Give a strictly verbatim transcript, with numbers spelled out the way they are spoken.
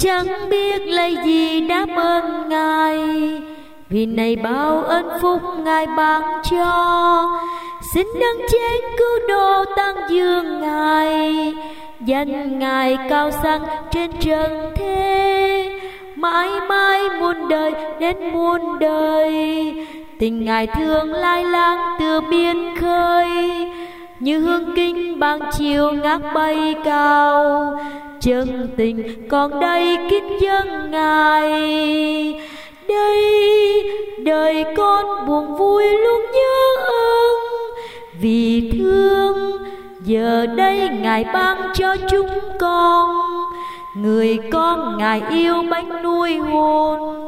Chẳng biết lấy gì đáp ơn Ngài, vì này bao ơn phúc Ngài ban cho. Xin nâng chén cứu độ tán dương Ngài, danh Ngài cao sang trên trần thế, mãi mãi muôn đời đến muôn đời. Tình Ngài thương lai lang từ biên khơi, như hương kinh ban chiều ngát bay cao. Chân tình còn đây kính dâng Ngài, đây đời con buồn vui luôn nhớ ơn. Vì thương giờ đây Ngài ban cho chúng con, người con Ngài yêu bánh nuôi hồn.